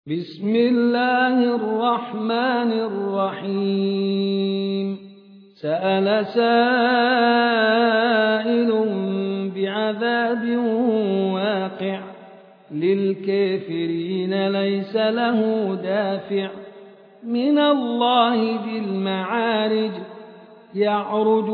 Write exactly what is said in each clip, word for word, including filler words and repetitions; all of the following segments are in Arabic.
بسم الله الرحمن الرحيم سأل سائل بعذاب واقع للكافرين ليس له دافع من الله ذي المعارج يعرج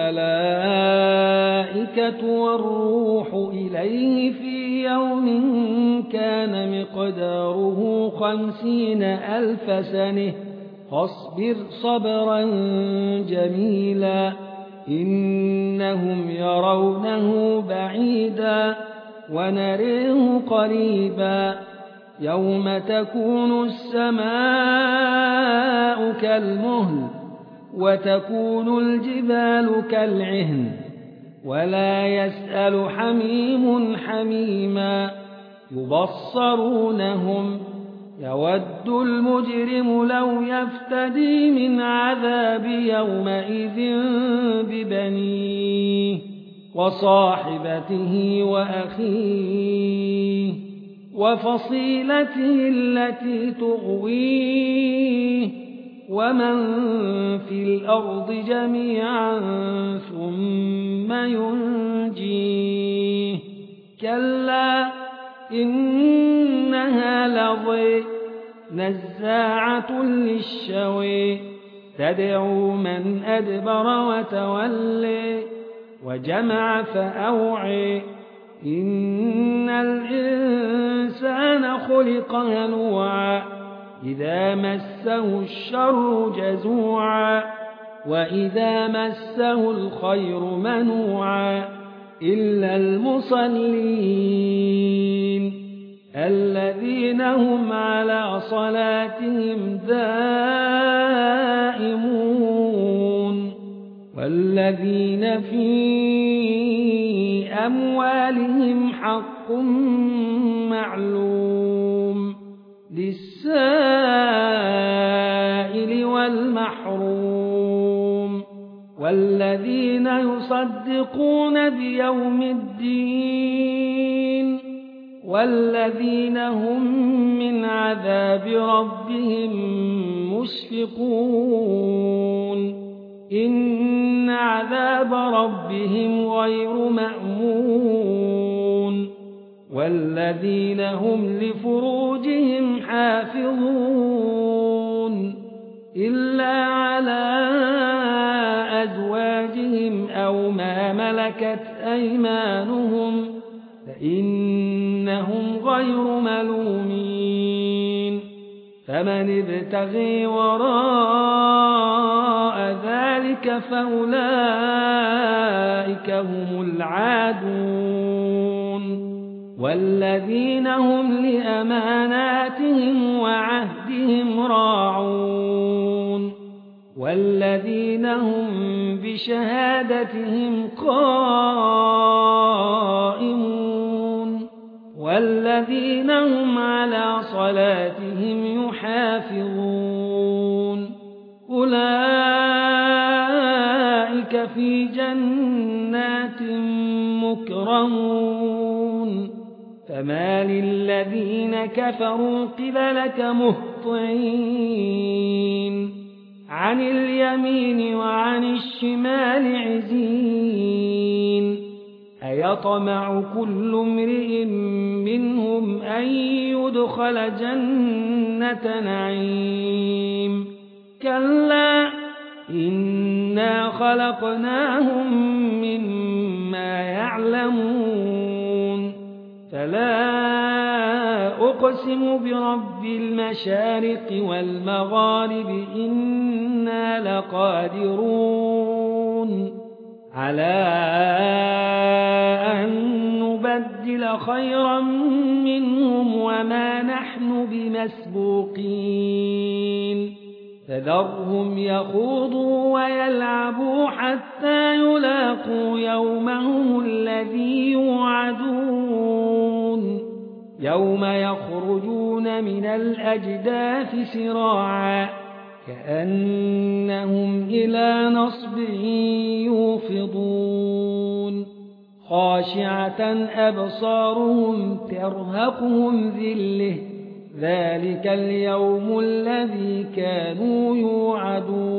الملائكة والروح إليه في يوم كان مقداره خمسين ألف سنة فاصبر صبرا جميلا إنهم يرونه بعيدا ونريه قريبا يوم تكون السماء كالمهل وتكون الجبال كالعهن ولا يسأل حميم حميما يبصرونهم يود المجرم لو يفتدي من عذاب يومئذ ببنيه وصاحبته وأخيه وفصيلته التي تؤويه ومن في الأرض جميعا ثم ينجيه كلا إنها لظى نزاعة للشوى تدعو من أدبر وتولى وجمع فأوعى إن الإنسان خلق هلوعا إذا مسه الشر جزوعا وإذا مسه الخير منوعا إلا المصلين الذين هم على صلاتهم دائمون والذين في أموالهم حق معلوم للسائل والمحروم والذين يصدقون بيوم الدين والذين هم من عذاب ربهم مشفقون إن عذاب ربهم غير مأمون والذين هم لفروجهم حافظون إلا على أزواجهم أو ما ملكت أيمانهم فإنهم غير ملومين فمن ابتغي وراء ذلك فأولئك هم العادون والذين هم لأماناتهم وعهدهم راعون والذين هم بشهادتهم قائمون والذين هم على صلاتهم يحافظون أولئك في جنات مكرمون فما للذين كفروا قبلك مهطعين عن اليمين وعن الشمال عزين أيطمع كل امرئ منهم أن يدخل جنة نعيم كلا إنا خلقناهم مما يعلمون فلا أقسم برب المشارق والمغارب إنا لقادرون على أن نبدل خيرا منهم وما نحن بمسبوقين فذرهم يخوضوا ويلعبوا حتى يلاقوا يومهم الذي يوعدون يوم يخرجون من الأجداث سراعا كأنهم إلى نصب يوفضون خاشعة أبصارهم ترهقهم ذلة ذلك اليوم الذي كانوا يوعدون